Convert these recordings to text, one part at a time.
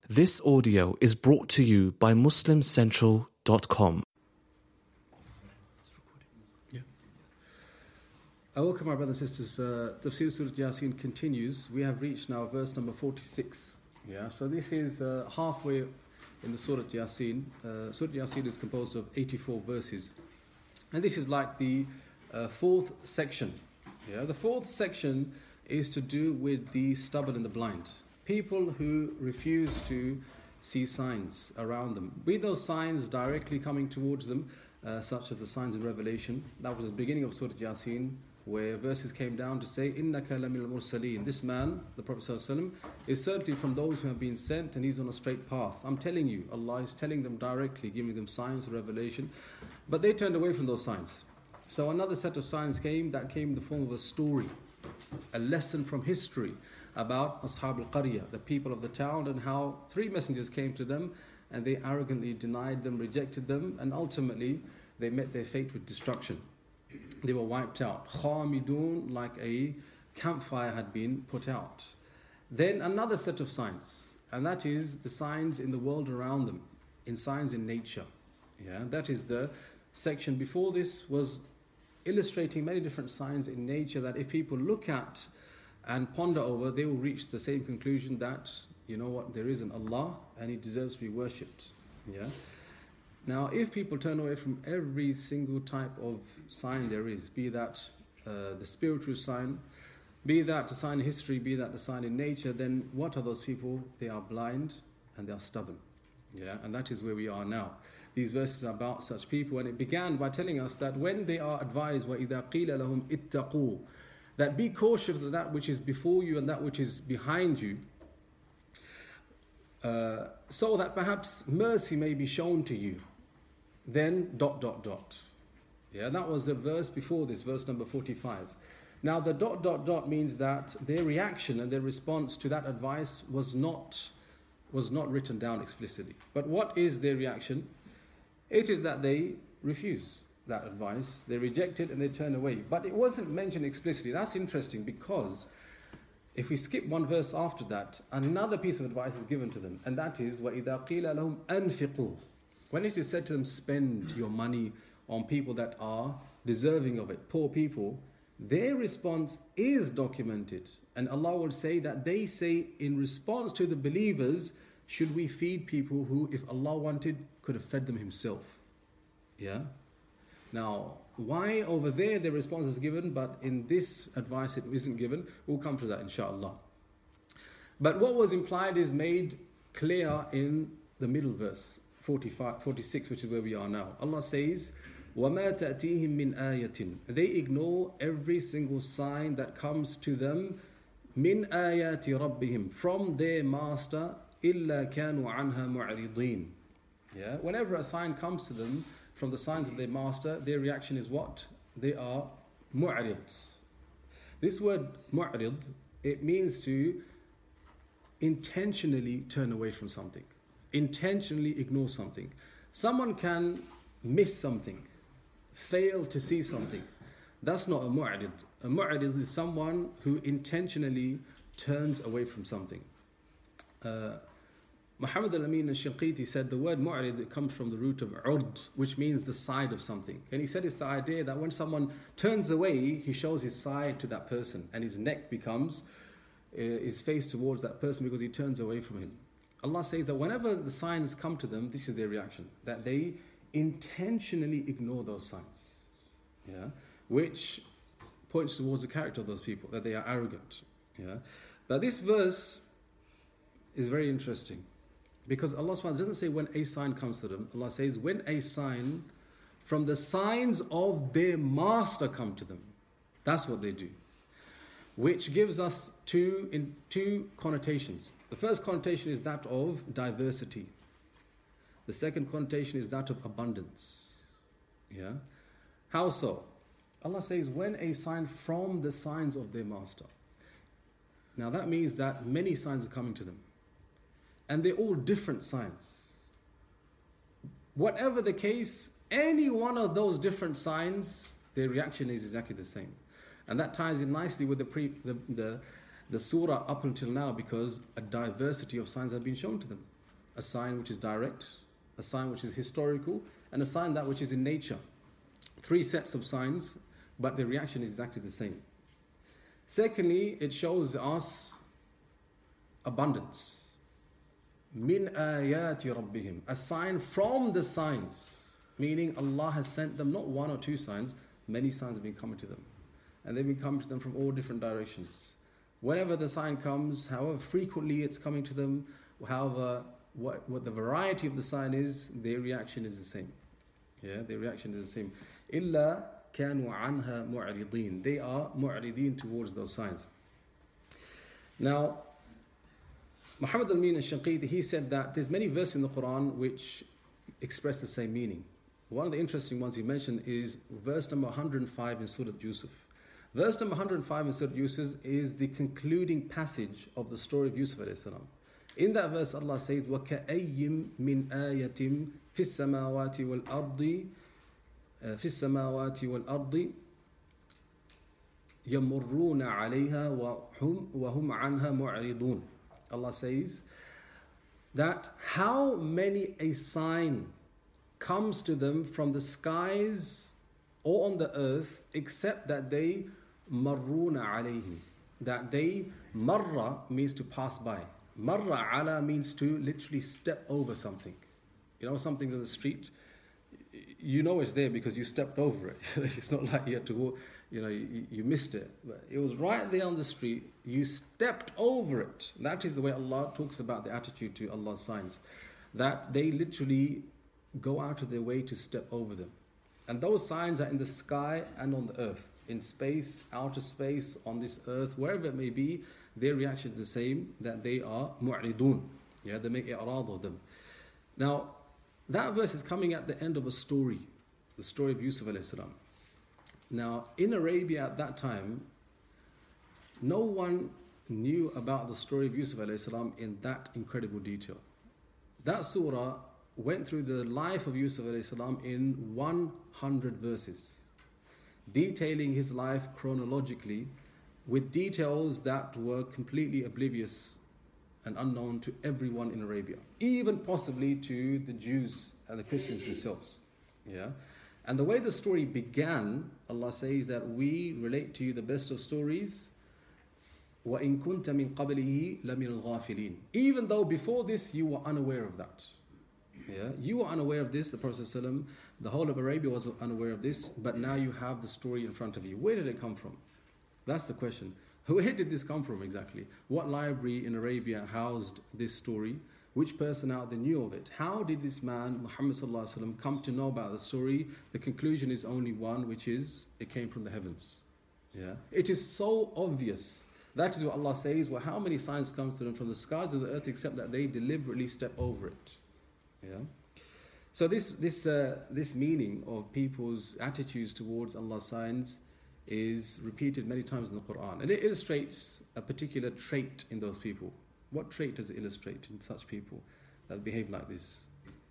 This audio is brought to you by MuslimCentral.com. Welcome, my brothers and sisters. Tafsir Surah Yasin continues. We have reached now verse number 46. So this is halfway in the Surah Yasin. Surah Yasin is composed of 84 verses. And this is like the fourth section. The fourth section is to do with the stubborn and the blind. People who refuse to see signs around them. Be those signs directly coming towards them, such as the signs of Revelation. That was the beginning of Surah Yasin, where verses came down to say, إِنَّكَ لَمِنَ الْمُرْسَلِينَ. This man, the Prophet ﷺ, is certainly from those who have been sent, and he's on a straight path. I'm telling you, Allah is telling them directly, giving them signs of revelation. But they turned away from those signs. So another set of signs came, that came in the form of a story, a lesson from history about Ashab al-Qarya, the people of the town, and how three messengers came to them, and they arrogantly denied them, rejected them, and ultimately they met their fate with destruction. They were wiped out. Khamidun, like a campfire had been put out. Then another set of signs, and that is the signs in the world around them, in signs in nature. That is the section before this, was illustrating many different signs in nature that if people look at and ponder over, they will reach the same conclusion that, you know what, there is an Allah and He deserves to be worshipped. Now, if people turn away from every single type of sign there is, be that the spiritual sign, be that the sign in history, be that the sign in nature, then what are those people? They are blind and they are stubborn. And that is where we are now. These verses are about such people, and it began by telling us that when they are advised, وَإِذَا قِيلَ لَهُمْ اتَّقُوا, that be cautious of that which is before you and that which is behind you, so that perhaps mercy may be shown to you. Then ... That was the verse before this, verse number 45. Now the ... means that their reaction and their response to that advice was not written down explicitly. But what is their reaction? It is that they refuse that advice, they reject it and they turn away. But it wasn't mentioned explicitly. That's interesting, because if we skip one verse after that, another piece of advice is given to them, and that is وَإِذَا قِيلَ لَهُمْ أَنْفِقُوا. When it is said to them, spend your money on people that are deserving of it, poor people, their response is documented. And Allah will say that they say in response to the believers, should we feed people who, if Allah wanted, could have fed them Himself? Now, why over there the response is given, but in this advice it isn't given? We'll come to that, inshallah. But what was implied is made clear in the middle verse, 46, which is where we are now. Allah says, وَمَا تَأْتِيهِم مِّنْ آيَةٍ. They ignore every single sign that comes to them, مِّنْ آيَاتِ رَبِّهِمْ, from their master, إِلَّا كَانُوا عَنْهَا مُعْرِضِينَ. Whenever a sign comes to them from the signs of their master, their reaction is what? They are mu'rid. This word mu'rid, it means to intentionally turn away from something, intentionally ignore something. Someone can miss something, fail to see something. That's not a mu'rid. A mu'rid is someone who intentionally turns away from something. Muhammad al-Amin al-Shinqiti said the word mu'rid comes from the root of urd, which means the side of something. And he said it's the idea that when someone turns away, he shows his side to that person, and his neck becomes his face towards that person because he turns away from him. Allah says that whenever the signs come to them, this is their reaction, that they intentionally ignore those signs, which points towards the character of those people, that they are arrogant. But this verse is very interesting, because Allah subhanahu wa ta'ala doesn't say when a sign comes to them. Allah says when a sign from the signs of their master come to them. That's what they do, which gives us two connotations. The first connotation is that of diversity. The second connotation is that of abundance. How so? Allah says when a sign from the signs of their master. Now that means that many signs are coming to them, and they're all different signs. Whatever the case, any one of those different signs, their reaction is exactly the same. And that ties in nicely with the the surah up until now because a diversity of signs have been shown to them. A sign which is direct, a sign which is historical, and a sign that which is in nature. 3 sets of signs, but the reaction is exactly the same. Secondly, it shows us abundance. Min ayati rabbihim, a sign from the signs, meaning Allah has sent them not 1 or 2 signs, many signs have been coming to them. And they've been coming to them from all different directions. Whenever the sign comes, however frequently it's coming to them, however what the variety of the sign is, their reaction is the same. Yeah, their reaction is the same. إِلَّا كَانُوا عَنْهَا مُعْرِضِينَ, they are mu'rideen towards those signs. Now, Muhammad al-Amin al-Shanqiti, he said that there's many verses in the Quran which express the same meaning. One of the interesting ones he mentioned is verse number 105 in Surah Yusuf. Verse number 105 in Surah Yusuf is the concluding passage of the story of Yusuf alayhi salam. In that verse, Allah says, وَكَأَيِّم مِّنْ آيَةٍ فِي السَّمَاوَاتِ وَالْأَرْضِ يَمُرُّونَ عَلَيْهَا وَهُمْ عَنْهَا مُعْرِضُونَ. Allah says that how many a sign comes to them from the skies or on the earth, except that they marruna alayhim, that they, marra means to pass by. Marra ala means to literally step over something. You know, something's in the street, you know it's there because you stepped over it. It's not like you had to walk, you missed it. But it was right there on the street, you stepped over it. That is the way Allah talks about the attitude to Allah's signs. That they literally go out of their way to step over them. And those signs are in the sky and on the earth. In space, outer space, on this earth, wherever it may be, their reaction is the same, that they are mu'ridun. Yeah, they make i'rad of them. Now, that verse is coming at the end of a story, the story of Yusuf alayhi salam. Now, in Arabia at that time, no one knew about the story of Yusuf alayhi salam in that incredible detail. That surah went through the life of Yusuf alayhi salam in 100 verses, detailing his life chronologically with details that were completely oblivious and unknown to everyone in Arabia, even possibly to the Jews and the Christians themselves. Yeah, and the way the story began, Allah says that we relate to you the best of stories. وَإِن كُنْتَ مِن قَبْلِهِ لَمِنَ الْغَافِلِينَ. Even though before this you were unaware of that. Yeah, you were unaware of this, the Prophet ﷺ, the whole of Arabia was unaware of this, but now you have the story in front of you. Where did it come from? That's the question. Where did this come from exactly? What library in Arabia housed this story? Which person out there knew of it? How did this man, Muhammad ﷺ, come to know about the story? The conclusion is only one, which is, it came from the heavens. Yeah, it is so obvious. That is what Allah says, well, how many signs come to them from the skies of the earth except that they deliberately step over it? Yeah. So this meaning of people's attitudes towards Allah's signs is repeated many times in the Quran, and it illustrates a particular trait in those people. What trait does it illustrate in such people that behave like this?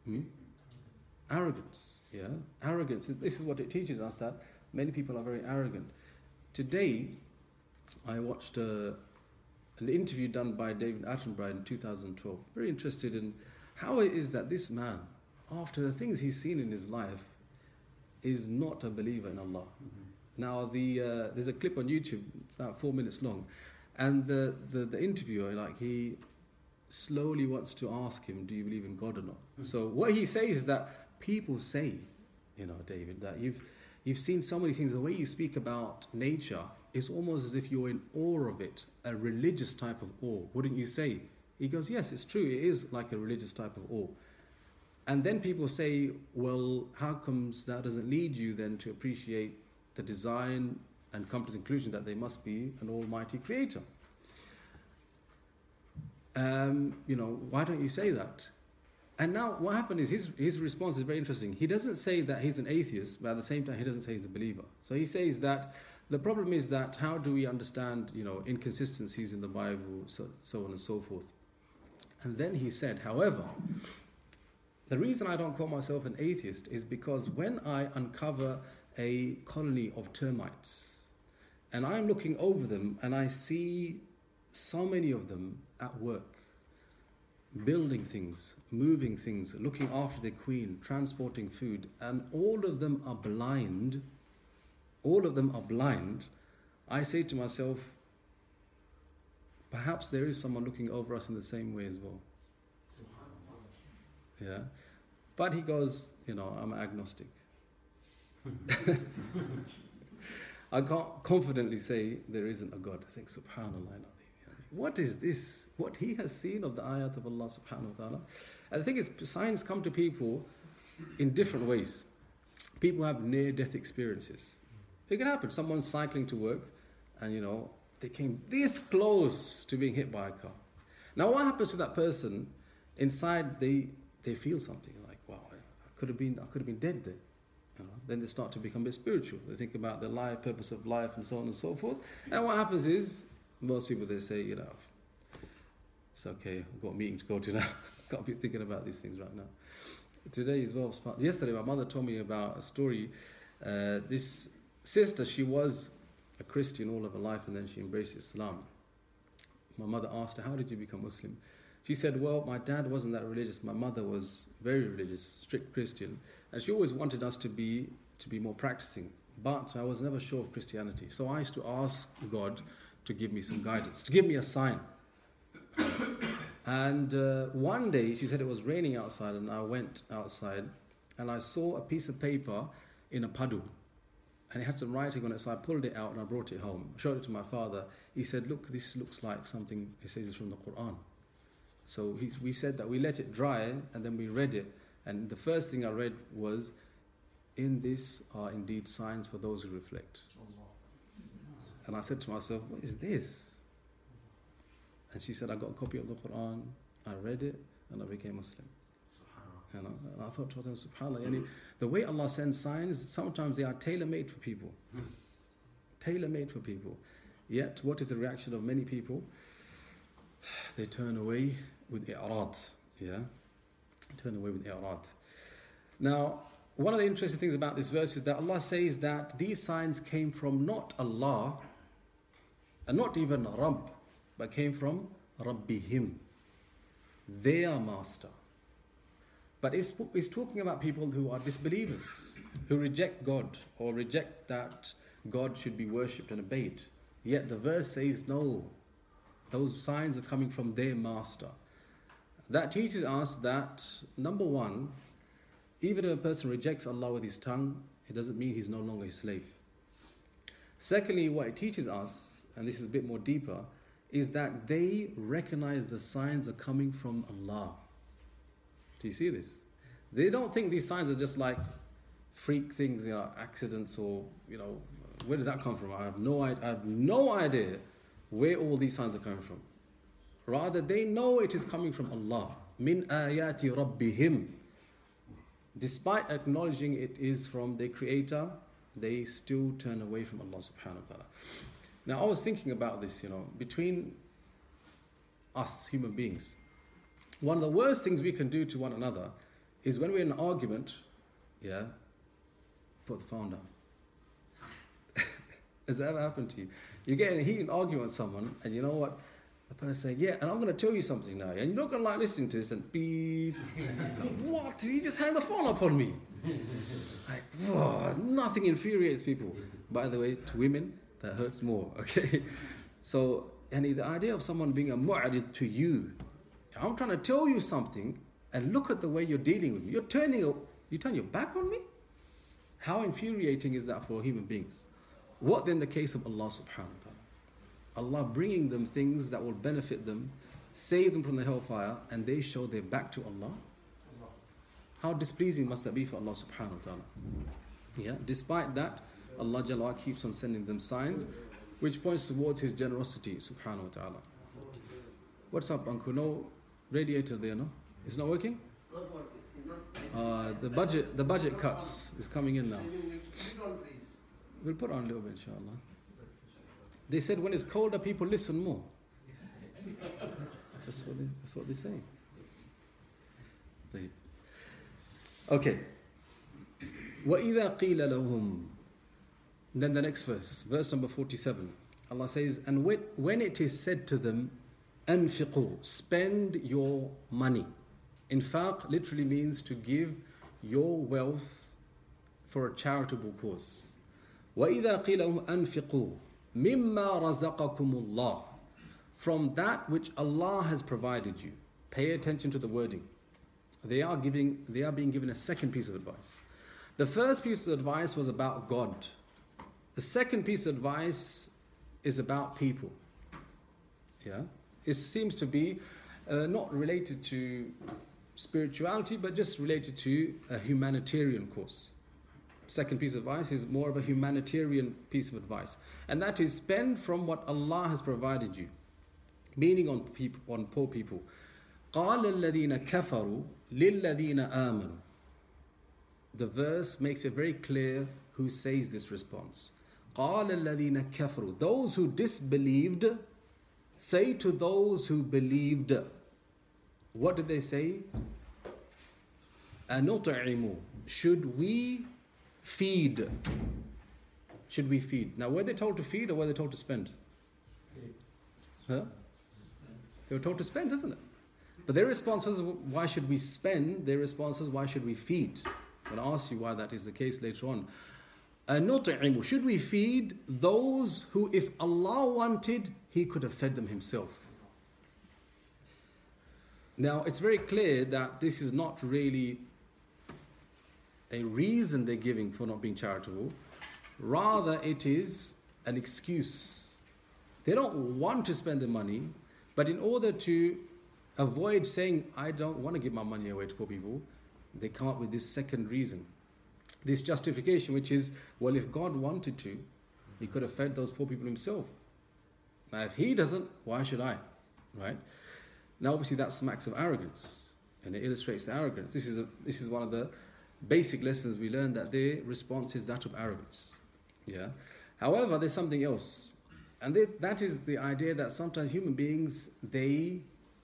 Arrogance. Yeah, arrogance. This is what it teaches us, that many people are very arrogant. Today, I watched an interview done by David Attenborough in 2012. Very interested in how it is that this man, after the things he's seen in his life, is not a believer in Allah. Now, there's a clip on YouTube, about 4 minutes long, and the interviewer, he slowly wants to ask him, do you believe in God or not? So what he says is that people say, David, that you've seen so many things. The way you speak about nature is almost as if you're in awe of it, a religious type of awe, wouldn't you say? He goes, yes, it's true, it is like a religious type of awe. And then people say, well, how comes that doesn't lead you then to appreciate the design and come to the conclusion that there must be an almighty creator? Why don't you say that? And now what happened is his response is very interesting. He doesn't say that he's an atheist, but at the same time he doesn't say he's a believer. So he says that the problem is that how do we understand, inconsistencies in the Bible, so on and so forth. And then he said, however, the reason I don't call myself an atheist is because when I uncover a colony of termites and I'm looking over them and I see so many of them at work, building things, moving things, looking after their queen, transporting food, and all of them are blind. All of them are blind. I say to myself, perhaps there is someone looking over us in the same way as well. Yeah. But he goes, I'm agnostic. I can't confidently say there isn't a God. I think, subhanallah. What is this? What he has seen of the ayat of Allah subhanahu wa ta'ala. And the thing is, signs come to people in different ways. People have near-death experiences. It can happen. Someone's cycling to work and, they came this close to being hit by a car. Now, what happens to that person? Inside, they feel something like, wow, I could have been dead there. Then they start to become a bit spiritual. They think about their life, purpose of life, and so on and so forth. And what happens is, most people, they say, it's okay, I've got a meeting to go to now. I can't be thinking about these things right now. Today as well, yesterday my mother told me about a story. This sister, she was a Christian all of her life and then she embraced Islam. My mother asked her, how did you become Muslim? She said, well, my dad wasn't that religious. My mother was very religious, strict Christian. And she always wanted us to be more practicing. But I was never sure of Christianity. So I used to ask God to give me some guidance, to give me a sign. And one day, she said it was raining outside, and I went outside, and I saw a piece of paper in a puddle, and it had some writing on it, so I pulled it out and I brought it home. I showed it to my father. He said, look, this looks like something, he says it's from the Quran. So we said that we let it dry, and then we read it, and the first thing I read was, in this are indeed signs for those who reflect. And I said to myself, what is this? And she said, I got a copy of the Quran, I read it, and I became Muslim. And I thought to myself, subhanAllah, the way Allah sends signs, sometimes they are tailor-made for people. Tailor-made for people. Yet, what is the reaction of many people? They turn away with i'rad. Yeah? Turn away with i'rad. Now, one of the interesting things about this verse is that Allah says that these signs came from not Allah, and not even Rabb, but came from Rabbihim, their master. But it's talking about people who are disbelievers, who reject God, or reject that God should be worshipped and obeyed. Yet the verse says, no, those signs are coming from their master. That teaches us that, number one, even if a person rejects Allah with his tongue, it doesn't mean he's no longer a slave. Secondly, what it teaches us, and this is a bit more deeper, is that they recognize the signs are coming from Allah. Do you see this? They don't think these signs are just like freak things, accidents, or, where did that come from? I have no idea where all these signs are coming from. Rather, they know it is coming from Allah. Min ayati rabbihim. Despite acknowledging it is from their creator, they still turn away from Allah subhanahu wa ta'ala. Now, I was thinking about this, between us human beings, one of the worst things we can do to one another is when we're in an argument, put the phone down. Has that ever happened to you? You get in a heated argument with someone, and you know what? The person saying, and I'm going to tell you something now, and you're not going to like listening to this, and beep. What? You just hang the phone up on me. Like, whoa, nothing infuriates people. By the way, to women, that hurts more, okay? So, the idea of someone being a mu'arid to you, I'm trying to tell you something, and look at the way you're dealing with me. You turn your back on me? How infuriating is that for human beings? What then the case of Allah subhanahu wa ta'ala? Allah bringing them things that will benefit them, save them from the hellfire, and they show their back to Allah. How displeasing must that be for Allah subhanahu wa ta'ala? Despite that, Allah Jalla keeps on sending them signs, which points towards His generosity subhanahu wa ta'ala. What's up, Uncle? No radiator there, no? It's not working? The budget cuts is coming in now. We'll put on a little bit, inshallah. They said when it's colder, people listen more. That's what they say. Okay. وَإِذَا قِيلَ لَهُمْ. Then the next verse number 47. Allah says, and when it is said to them, أنفقوا, spend your money. Infaq literally means to give your wealth for a charitable cause. وَإِذَا قِيلَ لَهُمْ أَنفِقُوا مِمَّا رَزَقَكُمُ اللَّهُ, from that which Allah has provided you. Pay attention to the wording. They are being given a second piece of advice. The first piece of advice was about God. The second piece of advice is about people. Yeah, it seems to be not related to spirituality, but just related to a humanitarian course. Second piece of advice is more of a humanitarian piece of advice, and that is spend from what Allah has provided you, meaning on poor people. قَالَ الَّذِينَ كَفَرُوا لِلَّذِينَ آمَنُوا. The verse makes it very clear who says this response. قَالَ الَّذِينَ كَفَرُوا, those who disbelieved say to those who believed. What did they say? أَنُطْعِمُ, should we feed? Should we feed? Now, were they told to feed or were they told to spend? Huh? They were told to spend, isn't it? But their response was, why should we spend? Their response was, why should we feed? I'm going to ask you why that is the case later on. أَنُطْعِمُ, should we feed those who, if Allah wanted, He could have fed them Himself? Now, it's very clear that this is not really a reason they're giving for not being charitable. Rather, it is an excuse. They don't want to spend the money, but in order to avoid saying, I don't want to give my money away to poor people, they come up with this second reason, this justification, which is, well, if God wanted to, He could have fed those poor people Himself. Now, if He doesn't, why should I? Right? Now, obviously, that smacks of arrogance, and it illustrates the arrogance. This is one of the basic lessons we learn, that their response is that of arrogance. Yeah. However, there's something else, and that is the idea that sometimes human beings, they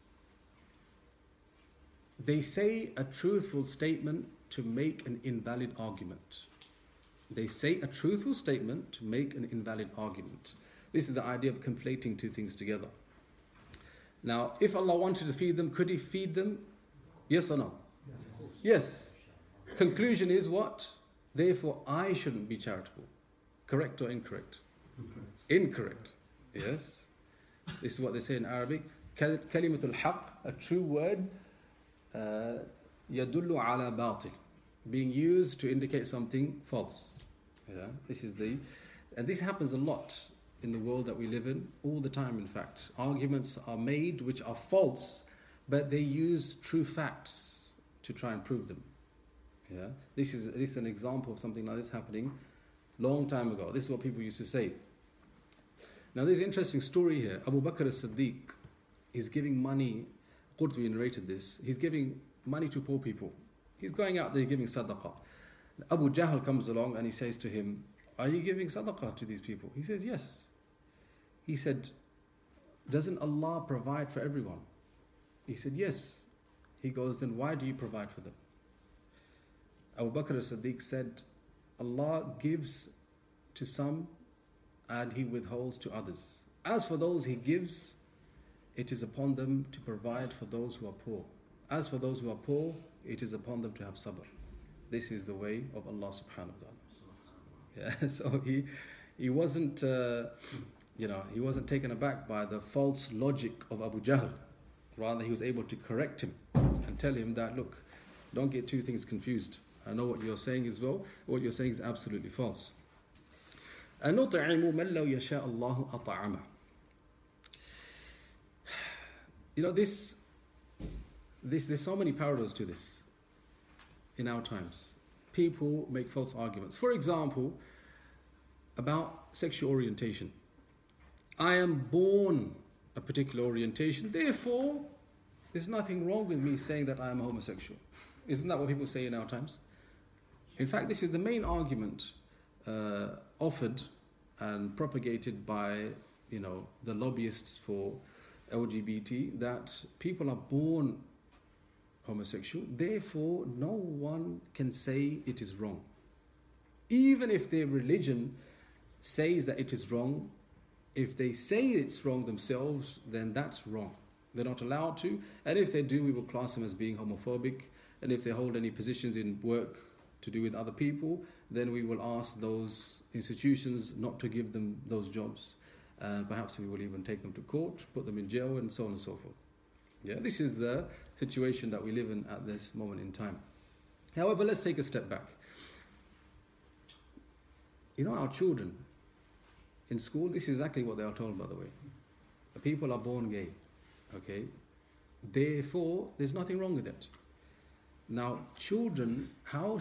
say a truthful statement to make an invalid argument. They say a truthful statement to make an invalid argument. This is the idea of conflating two things together. Now, if Allah wanted to feed them, could He feed them? Yes or no? Yes. Conclusion is what? Therefore, I shouldn't be charitable. Correct or incorrect? Incorrect. Yes. This is what they say in Arabic. Kalimatul haq, a true word, yadullu ala batil, being used to indicate something false. Yeah. And this happens a lot in the world that we live in, all the time, in fact. Arguments are made which are false, but they use true facts to try and prove them. Yeah? This is an example of something like this happening long time ago. This is what people used to say. Now, there's an interesting story here. Abu Bakr as-Siddiq is giving money. Qurtubi narrated this. He's giving money to poor people. He's going out there giving sadaqah. Abu Jahl comes along and he says to him, are you giving sadaqah to these people? He says, yes. He said, doesn't Allah provide for everyone? He said, yes. He goes, then why do you provide for them? Abu Bakr as-Siddiq said, Allah gives to some and He withholds to others. As for those He gives, it is upon them to provide for those who are poor. As for those who are poor, it is upon them to have sabr. This is the way of Allah subhanahu wa ta'ala. Yeah, so he wasn't, he wasn't taken aback by the false logic of Abu Jahl. Rather, he was able to correct him and tell him that, look, don't get two things confused. I know what you're saying as well. What you're saying is absolutely false. أَنُطْعِمُ مَنْ لَوْ يَشَاءَ اللَّهُ أَطْعَمَهُ. There's so many parallels to this in our times. People make false arguments. For example, about sexual orientation. I am born a particular orientation, therefore there's nothing wrong with me saying that I am homosexual. Isn't that what people say in our times? In fact, this is the main argument offered and propagated by the lobbyists for LGBT, that people are born homosexual, therefore no one can say it is wrong. Even if their religion says that it is wrong, If they say it's wrong themselves, then that's wrong. They're not allowed to. And if they do, we will class them as being homophobic. And if they hold any positions in work to do with other people, then we will ask those institutions not to give them those jobs. Perhaps we will even take them to court, put them in jail, and so on and so forth. Yeah, this is the situation that we live in at this moment in time. However, let's take a step back. You know, our children in school, this is exactly what they are told, by the way. The people are born gay, okay? Therefore, there's nothing wrong with it. Now, children, how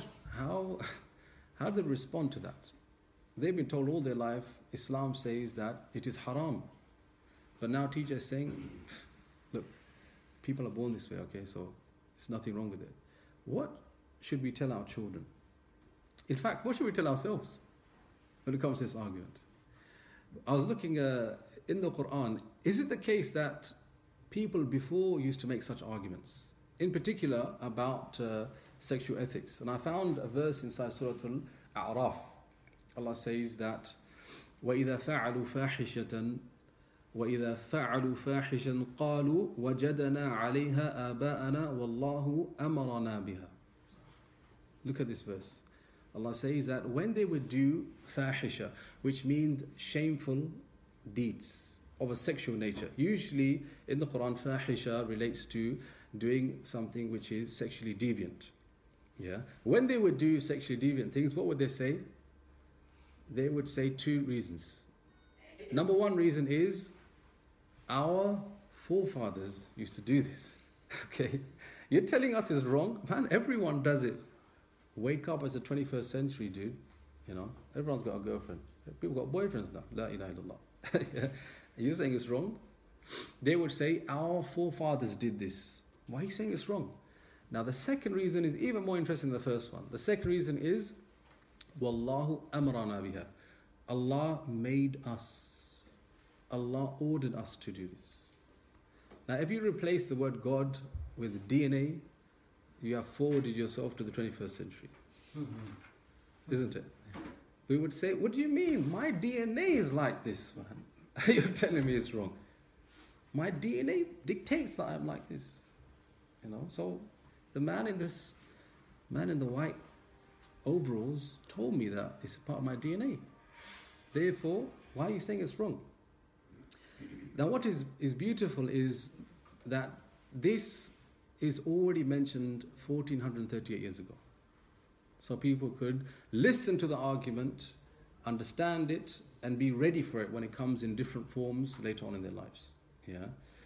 do they respond to that? They've been told all their life, Islam says that it is haram. But now teachers saying, look, people are born this way, okay, so there's nothing wrong with it. What should we tell our children? In fact, what should we tell ourselves when it comes to this argument? I was looking in the Quran, is it the case that people before used to make such arguments? In particular about sexual ethics. And I found a verse inside Surah Al-A'raf. Allah says that وَإِذَا فَعَلُوا فَاحِشَةً وَإِذَا فَعَلُوا فَاحِشًا قَالُوا وَجَدَنَا عَلَيْهَا آبَاءَنَا وَاللَّهُ أَمَرَنَا بِهَا. Look at this verse. Allah says that when they would do fahisha, which means shameful deeds of a sexual nature. Usually in the Quran, fahisha relates to doing something which is sexually deviant. Yeah. When they would do sexually deviant things, what would they say? They would say two reasons. Number one reason is our forefathers used to do this. Okay. You're telling us it's wrong? Man, everyone does it. Wake up as a 21st century dude. You know, everyone's got a girlfriend. People got boyfriends now. La ilaha illallah. Yeah. You're saying it's wrong? They would say, our forefathers did this. Why are you saying it's wrong? Now the second reason is even more interesting than the first one. The second reason is, Wallahu amrana biha. Allah made us. Allah ordered us to do this. Now if you replace the word God with DNA, you have forwarded yourself to the 21st century. Isn't it? We would say, what do you mean? My DNA is like this, man. You're telling me it's wrong. My DNA dictates that I'm like this. You know, so the man in the white overalls told me that it's part of my DNA. Therefore, why are you saying it's wrong? Now what is beautiful is that this is already mentioned 1438 years ago. So people could listen to the argument, understand it, and be ready for it when it comes in different forms later on in their lives. Yeah.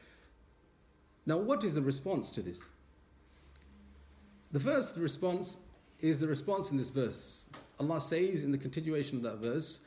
Now what is the response to this? The first response is the response in this verse. Allah says in the continuation of that verse,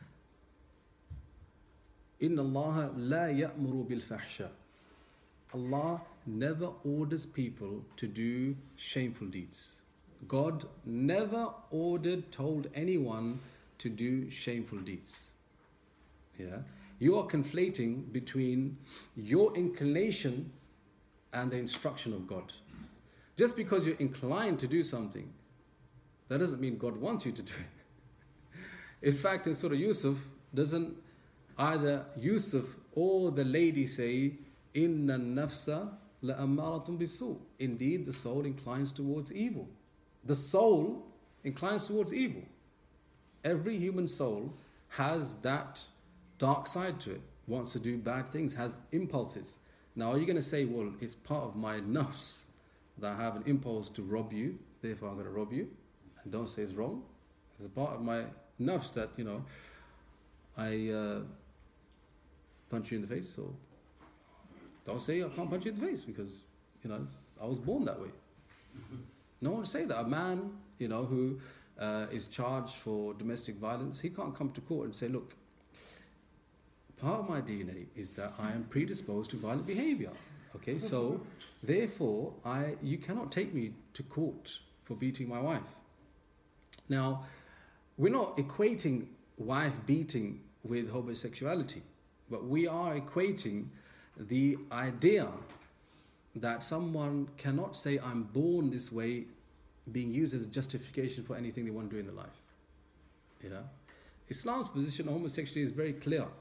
إِنَّ اللَّهَ لَا يَأْمُرُ بِالْفَحْشَةِ. Allah never orders people to do shameful deeds. God never told anyone to do shameful deeds. Yeah, you are conflating between your inclination and the instruction of God. Just because you're inclined to do something, that doesn't mean God wants you to do it. In fact, in Surah Yusuf, doesn't either Yusuf or the lady say, Inna nafsa la'ammaratun bisu. Indeed, the soul inclines towards evil. The soul inclines towards evil. Every human soul has that dark side to it, wants to do bad things, has impulses. Now, are you going to say, well, it's part of my nafs that I have an impulse to rob you, therefore I'm going to rob you? And don't say it's wrong. It's a part of my nafs that, you know, I punch you in the face, so don't say I can't punch you in the face because, you know, I was born that way. No one would say that. A man, you know, who is charged for domestic violence, he can't come to court and say, look, part of my DNA is that I am predisposed to violent behavior. Okay, so therefore, you cannot take me to court for beating my wife. Now, we're not equating wife beating with homosexuality, but we are equating the idea that someone cannot say I'm born this way being used as a justification for anything they want to do in their life. Yeah, Islam's position on homosexuality is very clear.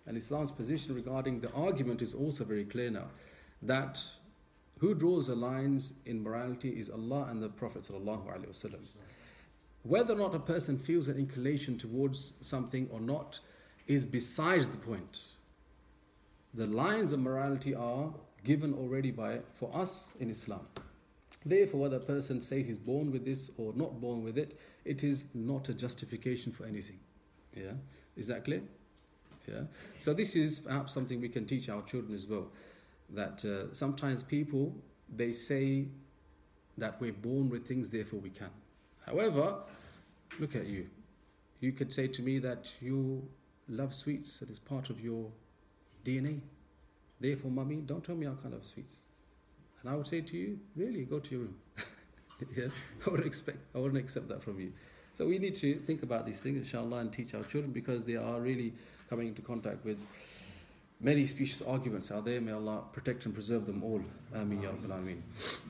And Islam's position regarding the argument is also very clear now. That who draws the lines in morality is Allah and the Prophet sallallahu alaihi wasallam. Whether or not a person feels an inclination towards something or not is besides the point. The lines of morality are given already for us in Islam. Therefore, whether a person says he's born with this or not born with it, it is not a justification for anything. Yeah, is that clear? Yeah. So this is perhaps something we can teach our children as well. That sometimes people, they say that we're born with things, therefore we can. However, look at you. You could say to me that you love sweets, that is part of your DNA. Therefore, mummy, don't tell me I can't have sweets. And I would say to you, really, go to your room. Yeah? I wouldn't accept that from you. So we need to think about these things, inshallah, and teach our children, because they are really coming into contact with many specious arguments out there. May Allah protect and preserve them all. Ameen ya Rabbil Alameen.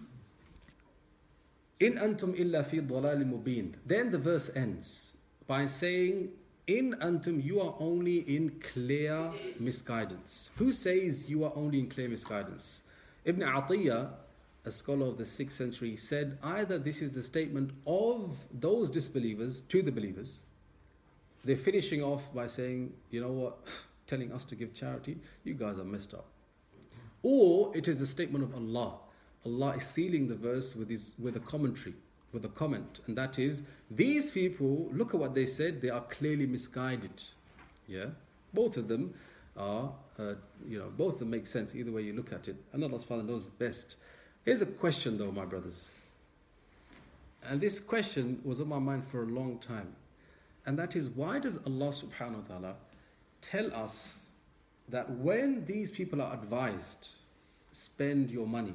In antum illa fi dhalal mubin. Then the verse ends by saying, in antum, you are only in clear misguidance. Who says you are only in clear misguidance? Ibn Atiyah, a scholar of the 6th century, said either this is the statement of those disbelievers to the believers. They're finishing off by saying, you know what, telling us to give charity, you guys are messed up. Or it is a statement of Allah. Allah is sealing the verse with a commentary, with a comment, and that is, these people, look at what they said, they are clearly misguided. Yeah, both of them are, both of them make sense either way you look at it, and Allah subhanahu wa ta'ala knows best. Here's a question though, my brothers, and this question was on my mind for a long time, and that is, why does Allah subhanahu wa ta'ala tell us that when these people are advised, spend your money,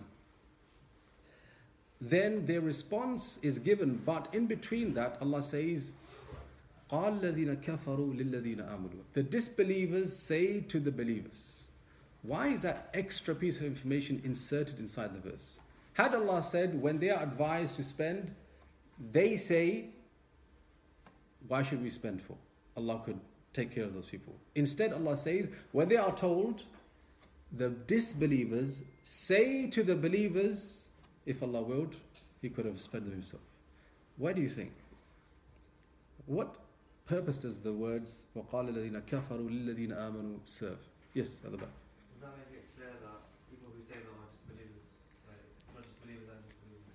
then their response is given, but in between that, Allah says, قَالَ الَّذِينَ كَفَرُوا لِلَّذِينَ آمَنُوا. The disbelievers say to the believers. Why is that extra piece of information inserted inside the verse? Had Allah said, when they are advised to spend, they say, why should we spend for? Allah could take care of those people. Instead, Allah says, when they are told, the disbelievers say to the believers, if Allah willed, He could have spent them Himself. Why do you think? What purpose does the words وَقَالَ الَّذِينَ كَفَرُوا لِلَّذِينَ آمَنُوا serve? Yes, at the back. Does that make it clear that people who say they are disbelievers, like, it's not just believers and disbelievers?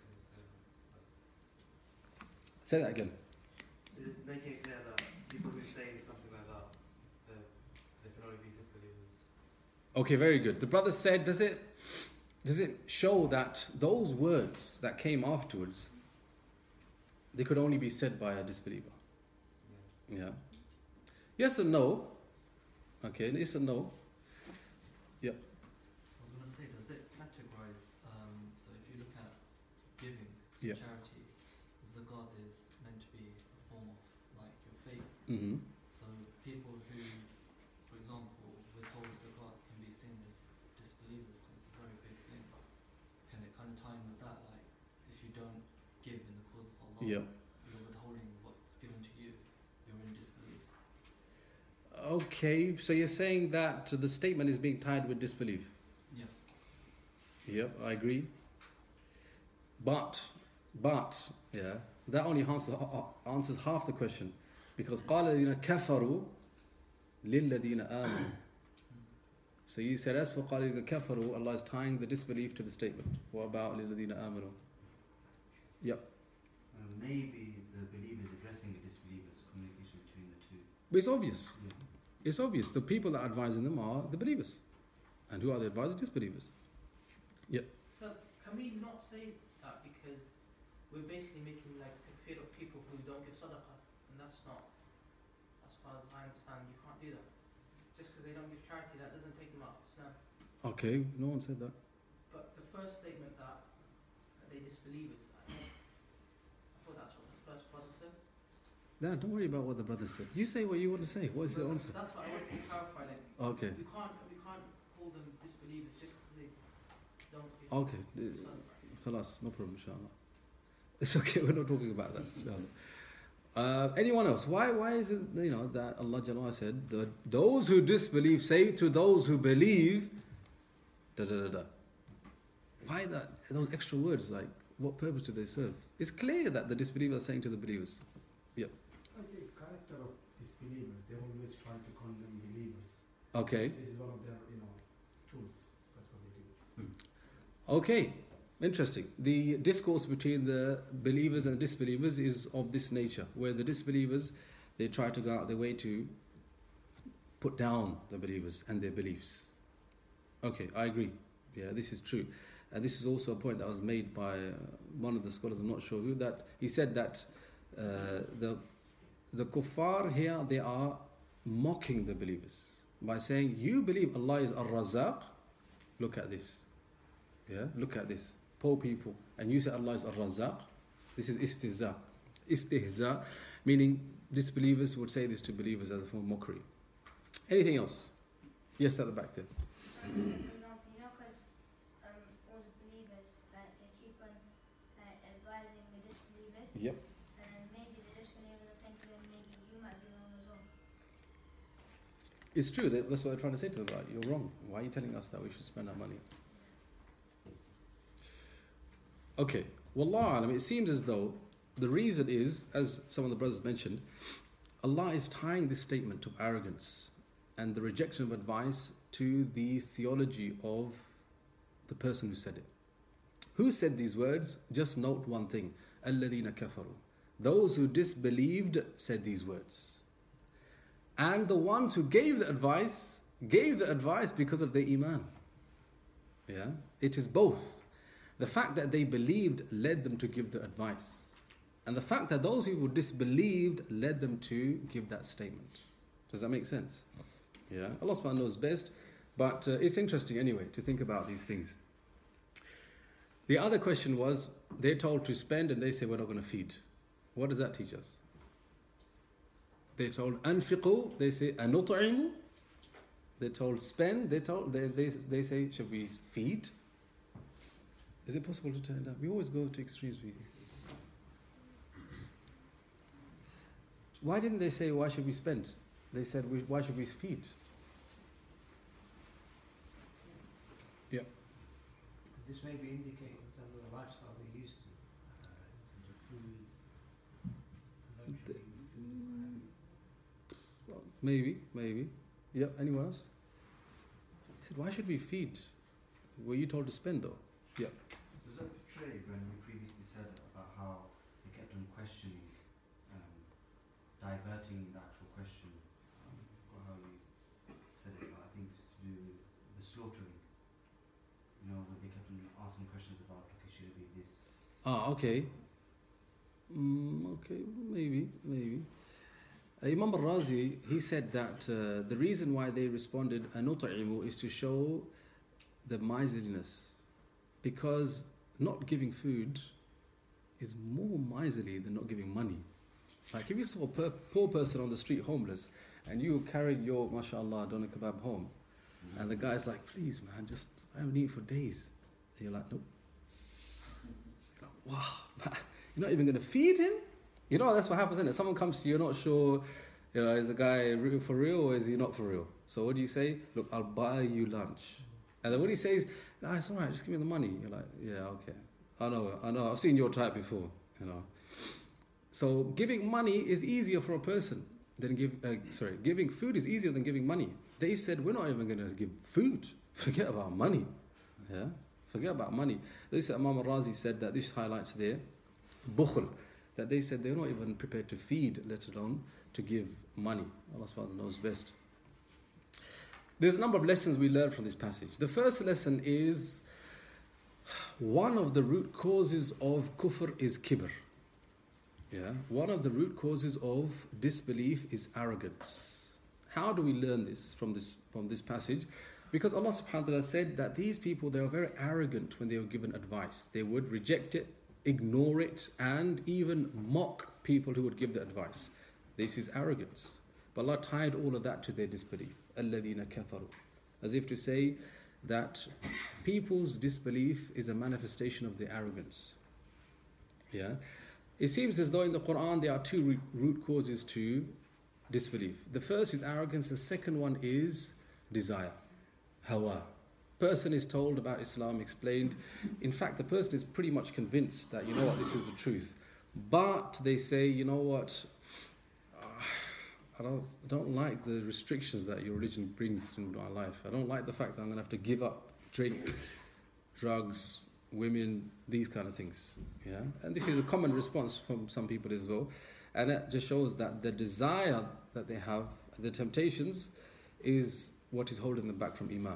Say that again. Is it making it clear that people who say something like that, they can only be disbelievers? Okay, very good. The brother said, does it show that those words that came afterwards, they could only be said by a disbeliever? Yeah. Yes or no? Okay, yes or no? Yeah. I was going to say, does it categorize, so if you look at giving to Yeah. charity, zakat is meant to be a form of like your faith. Mm-hmm. So people who, for example, withhold zakat can be seen as disbelievers because it's a very big thing. Can it kind of tie in with that? Like, if you don't give in the cause of Allah, Yeah. you're withholding what's given to you, you're in disbelief. Okay, so you're saying that the statement is being tied with disbelief? Yeah. Yep, I agree. But, yeah, that only answers half the question. Because قَالَ الَّذِينَ كَفَرُوا لِلَّذِينَ آمَنُوا. So you said, as for قَالَ الَّذِينَ كَفَرُوا, Allah is tying the disbelief to the statement. What about لِلَّذِينَ آمَنُوا? Yep. Maybe the believers addressing the disbelievers, communication between the two. But it's obvious. Yeah. It's obvious. The people that are advising them are the believers. And who are the advisors? Disbelievers. Yep. So can we not say that because we're basically making like takfir of people who don't give sadaqah, and that's not, as far as I understand, you can't do that. Just because they don't give charity, that doesn't take them out of Islam. Okay, no one said that. But the first statement that they disbelievers, I thought that's what the first brother said. No, don't worry about what the brother said. You say what you want to say. What is the answer? That's what I wanted to clarify. Like, Okay. we can't call them disbelievers just because they don't give Okay. sadaqah. Khalas, no problem, inshallah. It's okay, we're not talking about that, inshallah. Anyone else? Why is it, that Allah Jalla wa'ala said, those who disbelieve say to those who believe, da da da da. Why those extra words? Like, what purpose do they serve? It's clear that the disbelievers are saying to the believers. Yeah. It's like the character of disbelievers. They always try to condemn believers. Okay. This is one of their, tools. That's what they do. Okay. Interesting. The discourse between the believers and disbelievers is of this nature, where the disbelievers, they try to go out their way to put down the believers and their beliefs. Okay, I agree. Yeah, this is true. And this is also a point that was made by one of the scholars, I'm not sure who, that he said that the kuffar here, they are mocking the believers by saying, you believe Allah is Ar-Razzaq? Look at this. Yeah, look at this. Poor people. And you say Allah is Ar-Razzaq? This is istihza. Istihza, meaning disbelievers would say this to believers as a form of mockery. Anything else? Yes, at the back there. Because all the believers, like, they keep on advising the disbelievers. Yep. And then maybe the disbelievers are saying to them, maybe you might be wrong as well. It's true. That's what they're trying to say to them. Right? You're wrong. Why are you telling us that we should spend our money? Okay. Wallah alam, it seems as though the reason is, as some of the brothers mentioned, Allah is tying this statement to arrogance and the rejection of advice to the theology of the person who said it. Who said these words? Just note one thing. الَّذِينَ كَفَرُوا. Those who disbelieved said these words. And the ones who gave the advice because of their iman. Yeah? It is both. The fact that they believed led them to give the advice. And the fact that those who disbelieved led them to give that statement. Does that make sense? Yeah, Allah subhanahu wa ta'ala knows best, but it's interesting anyway to think about these things. The other question was, they're told to spend and they say we're not going to feed. What does that teach us? They're told anfiqu, they say anut'imu. They're told spend, they say should we feed? Is it possible to turn down? We always go to extremes with you. Why didn't they say why should we spend? They said why should we feed? Yeah. This may be indicating in terms of the lifestyle they're used to, in terms of food, luxury, food. Well, maybe. Yeah, anyone else? He said, why should we feed? Were you told to spend though? Yeah. Does that portray when you previously said about how they kept on questioning, diverting the actual question? I forgot how you said it, but I think it's to do with the slaughtering. When they kept on asking questions about, okay, should it be this? Okay. Okay, maybe. Imam al-Razi, he said that the reason why they responded anut'imu is to show the miserliness, because not giving food is more miserly than not giving money. Like if you saw a poor person on the street homeless and you carried your mashallah doner kebab home, and the guy's like, please man, I haven't eaten for days, and you're like, nope. You're like, wow, man, you're not even going to feed him? That's what happens, isn't it? Someone comes to you, you're not sure, is the guy for real or is he not for real? So what do you say? Look, I'll buy you lunch. And then when he says, no, it's all right, just give me the money. You're like, yeah, okay. I know, I've seen your type before, So giving money is easier for a person than giving food is easier than giving money. They said, we're not even going to give food. Forget about money. Yeah, forget about money. This Imam al-Razi said that this highlights their bukhl, that they said they're not even prepared to feed, let alone to give money. Allah subhanahu wa ta'ala knows best. There's a number of lessons we learn from this passage. The first lesson is one of the root causes of kufr is kibr. Yeah, one of the root causes of disbelief is arrogance. How do we learn this from this passage? Because Allah subhanahu wa ta'ala said that these people, they were very arrogant when they were given advice. They would reject it, ignore it, and even mock people who would give the advice. This is arrogance. But Allah tied all of that to their disbelief. الَّذِينَ كَفَرُوا. As if to say that people's disbelief is a manifestation of their arrogance. Yeah. It seems as though in the Quran there are two root causes to disbelief. The first is arrogance, the second one is desire, hawa. Person is told about Islam, explained. In fact, the person is pretty much convinced that, you know what, this is the truth. But they say, you know what, I don't like the restrictions that your religion brings into my life. I don't like the fact that I'm going to have to give up drink, drugs, women, these kind of things. Yeah, and this is a common response from some people as well. And that just shows that the desire that they have, the temptations, is what is holding them back from Iman.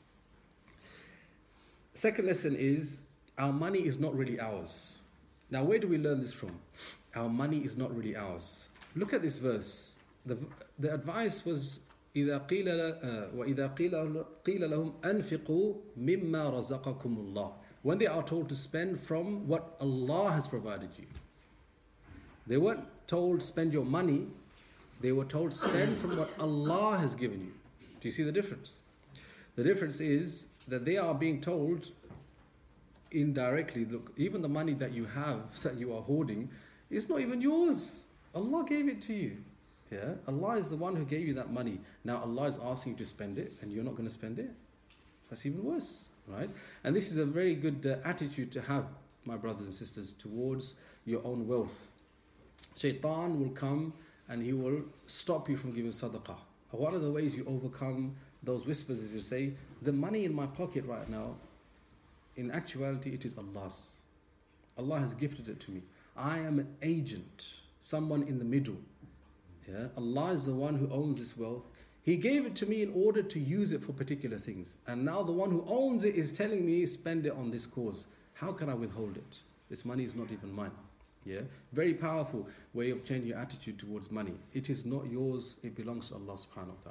Second lesson is, our money is not really ours. Now, where do we learn this from? Our money is not really ours. Look at this verse. The advice was, إِذَا قِيلَ لَهُمْ أَنْفِقُوا مِمَّا رَزَقَكُمُ اللَّهُ. When they are told to spend from what Allah has provided you. They weren't told spend your money, they were told spend from what Allah has given you. Do you see the difference? The difference is that they are being told indirectly, look, even the money that you have, that you are hoarding, is not even yours. Allah gave it to you. Yeah, Allah is the one who gave you that money. Now Allah is asking you to spend it, and you're not going to spend it. That's even worse, right? And this is a very good attitude to have, my brothers and sisters, towards your own wealth. Shaitan will come and he will stop you from giving sadaqah. What are the ways you overcome those whispers, as you say? The money in my pocket right now, in actuality, it is Allah's. Allah has gifted it to me. I am an agent, someone in the middle. Yeah? Allah is the one who owns this wealth. He gave it to me in order to use it for particular things. And now the one who owns it is telling me, spend it on this cause. How can I withhold it? This money is not even mine. Yeah, very powerful way of changing your attitude towards money. It is not yours, it belongs to Allah subhanahu wa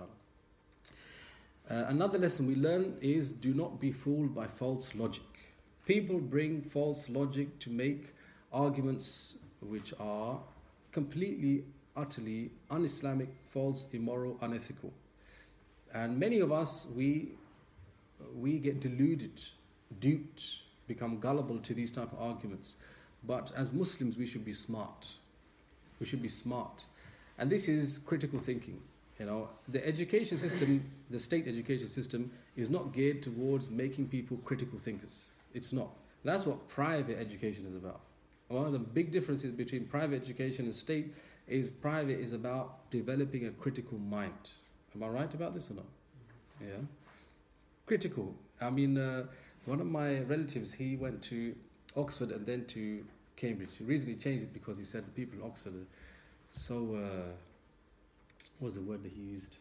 ta'ala. Another lesson we learn is, do not be fooled by false logic. People bring false logic to make arguments which are completely, utterly un-Islamic, false, immoral, unethical. And many of us, we get deluded, duped, become gullible to these type of arguments. But as Muslims, we should be smart. We should be smart. And this is critical thinking. You know, the education system, the state education system, is not geared towards making people critical thinkers. It's not. That's what private education is about. One of the big differences between private education and state is private is about developing a critical mind. Am I right about this or not? Yeah. Critical. I mean, one of my relatives, he went to Oxford and then to Cambridge. He recently changed it because he said the people in Oxford are so, what was the word that he used?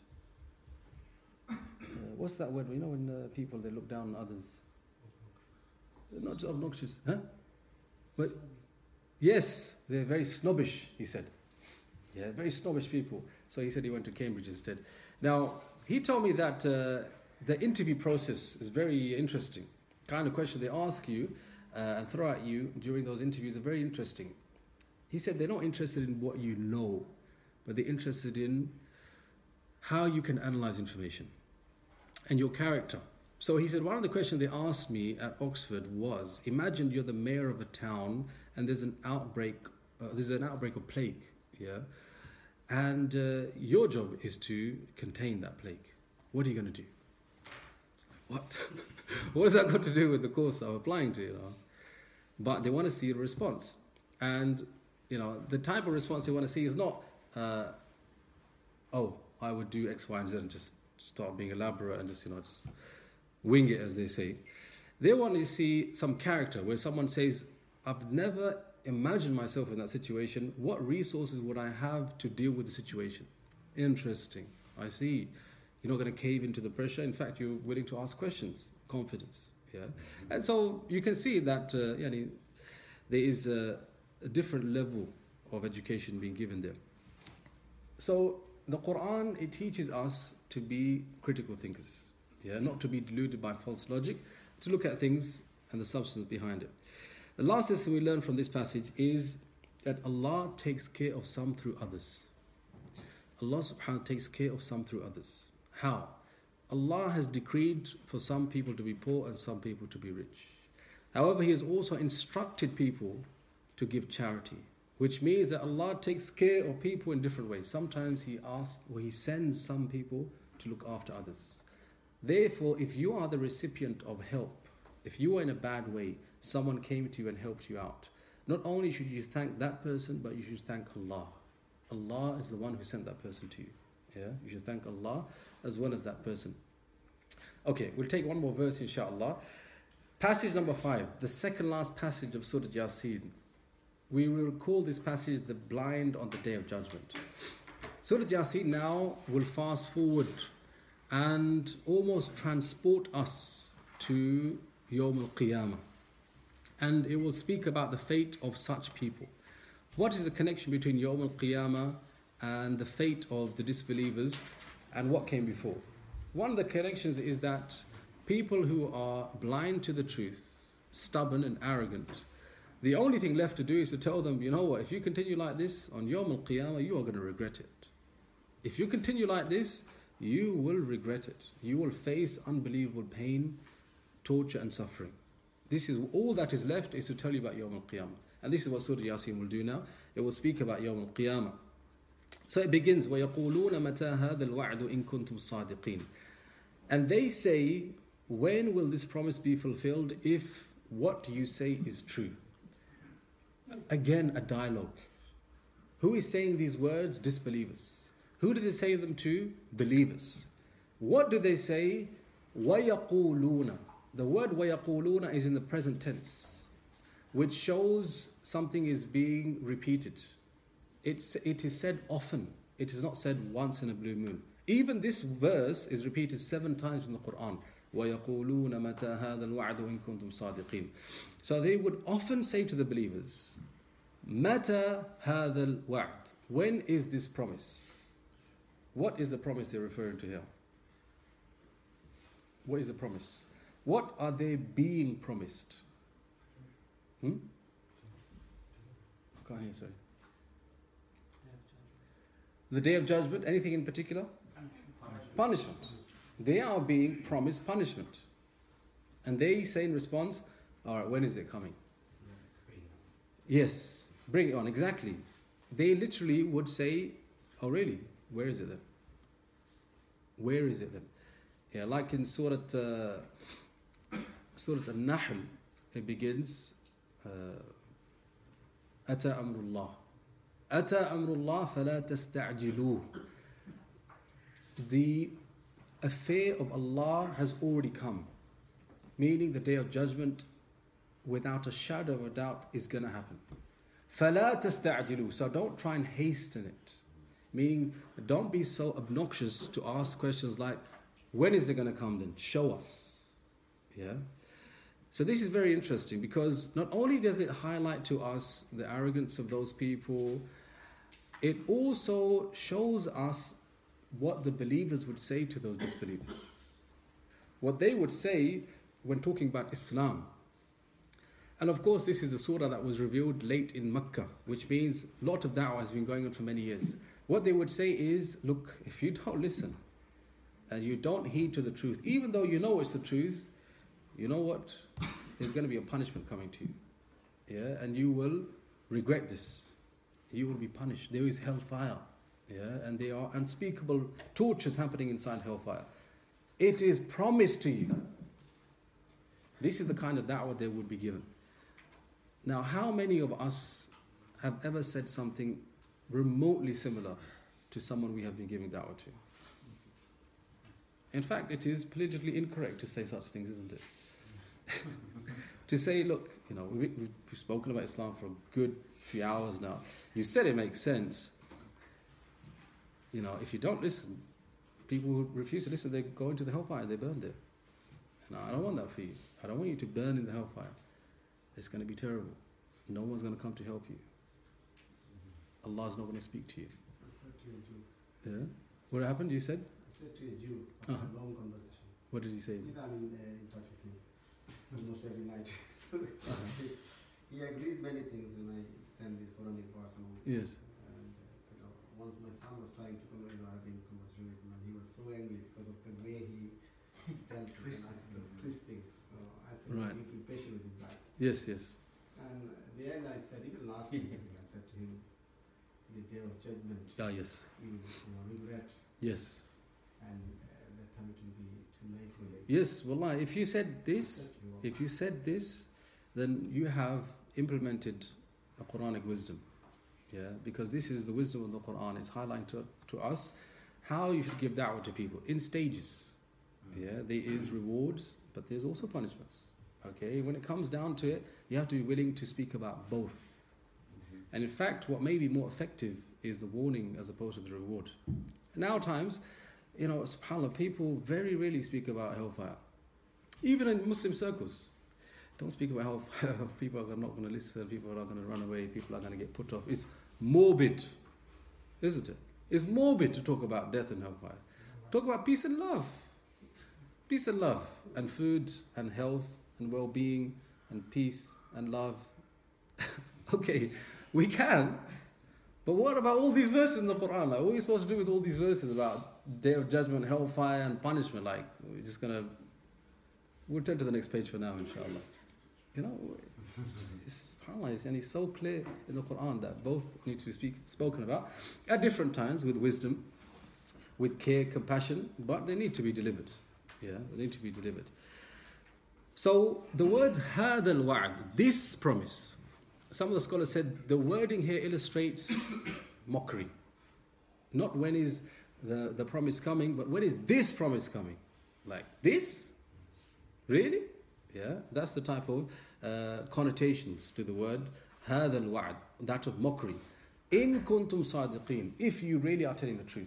What's that word? You know when people, they look down on others? Not just obnoxious. Huh? But, yes, they're very snobbish, he said. Yeah, very snobbish people. So he said he went to Cambridge instead. Now, he told me that the interview process is very interesting. Kind of question they ask you and throw at you during those interviews are very interesting. He said they're not interested in what you know, but they're interested in how you can analyze information and your character. So he said one of the questions they asked me at Oxford was, imagine you're the mayor of a town and there's an outbreak of plague, yeah, and your job is to contain that plague. What are you going to do? What? What has that got to do with the course I'm applying to, you know? But they want to see a response. And, you know, the type of response they want to see is not, oh, I would do X, Y, and Z and just start being elaborate and just, you know, just wing it, as they say. They want to see some character where someone says, I've never imagined myself in that situation. What resources would I have to deal with the situation? Interesting. I see. You're not going to cave into the pressure. In fact, you're willing to ask questions. Confidence. Yeah. And so you can see that there is a different level of education being given there. So the Quran, it teaches us to be critical thinkers. Yeah, not to be deluded by false logic, to look at things and the substance behind it. The last lesson we learn from this passage is that Allah takes care of some through others. Allah subhanahu wa ta'ala takes care of some through others. How? Allah has decreed for some people to be poor and some people to be rich. However, He has also instructed people to give charity. which means that Allah takes care of people in different ways. Sometimes He asks or He sends some people to look after others. Therefore, if you are the recipient of help, if you are in a bad way, someone came to you and helped you out, not only should you thank that person, but you should thank Allah. Allah is the one who sent that person to you. Yeah, you should thank Allah as well as that person. Okay, we'll take one more verse, inshallah. Passage number 5, the second last passage of Surah Yasin. We will call this passage the blind on the Day of Judgment. Surah Yasin now will fast forward and almost transport us to Yawm al-Qiyamah. And it will speak about the fate of such people. What is the connection between Yawm al-Qiyamah and the fate of the disbelievers and what came before? One of the connections is that people who are blind to the truth, stubborn and arrogant, the only thing left to do is to tell them, you know what, if you continue like this on Yawm al-Qiyamah, you are going to regret it. If you continue like this, you will regret it. You will face unbelievable pain, torture and suffering. This is all that is left, is to tell you about Yawm al-Qiyamah. And this is what Surah Yasin will do now. It will speak about Yawm al-Qiyamah. So it begins, وَيَقُولُونَ مَتَى هَذَا الْوَعْدُ إِن كُنْتُمْ صَادِقِينَ. And they say, when will this promise be fulfilled if what you say is true? Again, a dialogue. Who is saying these words? Disbelievers. Who do they say them to? Believers. What do they say? وَيَقُولُونَ. The word وَيَقُولُونَ is in the present tense, which shows something is being repeated. It is said often. It is not said once in a blue moon. Even this verse is repeated 7 times in the Quran. وَيَقُولُونَ مَتَى هَذَا الْوَعْدُ إِن كُنْتُمْ صَادِقِينَ. So they would often say to the believers, مَتَى هَذَا الْوَعْدُ. When is this promise? What is the promise they're referring to here? What is the promise? What are they being promised? I can't hear, sorry. The Day of Judgment, anything in particular? Punishment. They are being promised punishment. And they say in response, all right, when is it coming? Yes, bring it on, exactly. They literally would say, oh really? Where is it then? Where is it then? Yeah, like in Surah An-Nahl, it begins, أتى أمر الله أتى أمر الله فلا تستعجلوه. The affair of Allah has already come, meaning the Day of Judgment, without a shadow of a doubt, is going to happen. فلا تستعجلوه. So don't try and hasten it, meaning don't be so obnoxious to ask questions like, when is it going to come then? Show us. Yeah. So this is very interesting because not only does it highlight to us the arrogance of those people, it also shows us what the believers would say to those disbelievers. What they would say when talking about Islam. And of course, this is a surah that was revealed late in Mecca, which means a lot of da'wah has been going on for many years. What they would say is, look, if you don't listen and you don't heed to the truth, even though you know it's the truth, you know what? There's going to be a punishment coming to you. Yeah, and you will regret this. You will be punished. There is hellfire. Yeah, and there are unspeakable tortures happening inside hellfire. It is promised to you. This is the kind of da'wah they would be given. Now, how many of us have ever said something remotely similar to someone we have been giving da'wah to? In fact, it is politically incorrect to say such things, isn't it? To say, look, you know, we've spoken about Islam for a good few hours now. You said it makes sense. You know, if you don't listen, people who refuse to listen, they go into the hellfire and they burn there. No, I don't want that for you. I don't want you to burn in the hellfire. It's going to be terrible. No one's going to come to help you. Allah's not going to speak to you. I said to a Jew. Yeah? What happened? You said? I said to a Jew after a long conversation. What did he say? I'm in touch with him almost every night. So he agrees many things when I send these Quranic verse and all. Yes. And once my son was trying to having a conversation with him, and he was so angry because of the way he tells me and twist things. So I said, right. you need to be patient with these guys. Yes, yes. And at the end I said, even last week I said to him the day of judgment. Ah, yes. He will, regret, Yes. and that time it will be too late for him. Yes, wallah, if you said this, then you have implemented a Quranic wisdom. Yeah, because this is the wisdom of the Quran. It's highlighting to us how you should give da'wah to people in stages. Yeah, there is rewards, but there's also punishments. Okay, when it comes down to it, you have to be willing to speak about both. And in fact, what may be more effective is the warning as opposed to the reward. Now times, subhanAllah, people very rarely speak about hellfire. Even in Muslim circles. Don't speak about hellfire. People are not going to listen, people are going to run away, people are going to get put off. It's morbid, isn't it? It's morbid to talk about death and hellfire. Talk about peace and love. Peace and love, and food, and health, and well-being, and peace, and love. Okay, we can. But what about all these verses in the Quran? Like, what are we supposed to do with all these verses about Day of Judgment, hellfire, and punishment? Like, we're just going to... We'll turn to the next page for now, inshallah. And it's so clear in the Quran that both need to be spoken about at different times with wisdom, with care, compassion, but they need to be delivered. Yeah, they need to be delivered. So the words هذا الوعد, this promise. Some of the scholars said the wording here illustrates mockery. Not when is the promise coming, but when is this promise coming? Like this? Really? Yeah, that's the type of connotations to the word هذا الوعد, that of mockery. إن كنتم صادقين, if you really are telling the truth.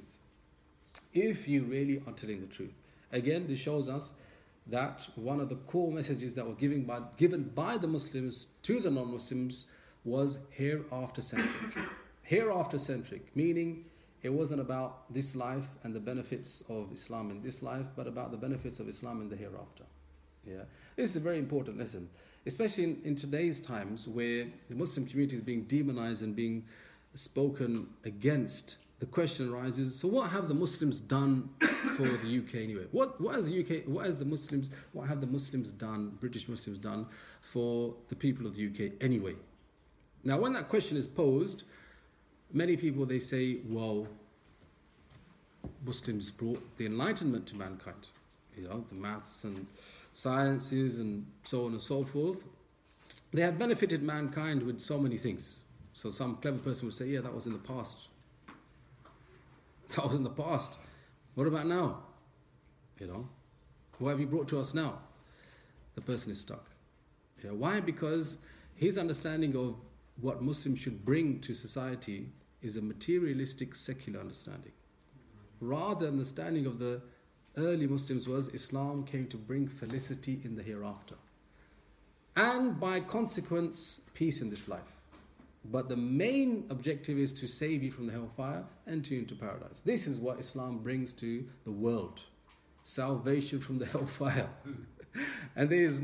If you really are telling the truth. Again, this shows us that one of the core messages that were given by the Muslims to the non-Muslims was hereafter-centric. Hereafter-centric, meaning it wasn't about this life and the benefits of Islam in this life, but about the benefits of Islam in the hereafter. Yeah, this is a very important lesson, especially in today's times where the Muslim community is being demonized and being spoken against. The question arises: so what have the Muslims done for the UK anyway? What have the Muslims done, British Muslims done, for the people of the UK anyway? Now, when that question is posed, many people they say, well, Muslims brought the enlightenment to mankind. The maths and sciences and so on and so forth. They have benefited mankind with so many things. So some clever person would say, yeah, that was in the past. That was in the past. What about now? What have you brought to us now? The person is stuck. Why? Because his understanding of what Muslims should bring to society is a materialistic, secular understanding. Rather, the understanding of the early Muslims was Islam came to bring felicity in the hereafter. And by consequence, peace in this life. But the main objective is to save you from the hellfire and enter you into paradise. This is what Islam brings to the world. Salvation from the hellfire. And there's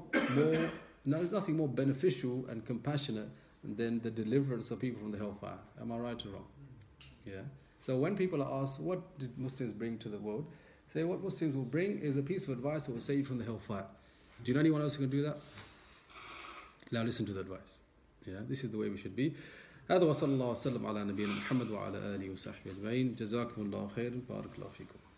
nothing more beneficial and compassionate than the deliverance of people from the hellfire. Am I right or wrong? Yeah. So when people are asked, what did Muslims bring to the world? Say what Muslims will bring is a piece of advice that will save you from the hellfire. Do you know anyone else who can do that? Now listen to the advice. Yeah, this is the way we should be. هذا وصلى الله وسلم على نبينا محمد وعلى آله وصحبه أجمعين. جزاكم الله خير. بارك الله فيكم.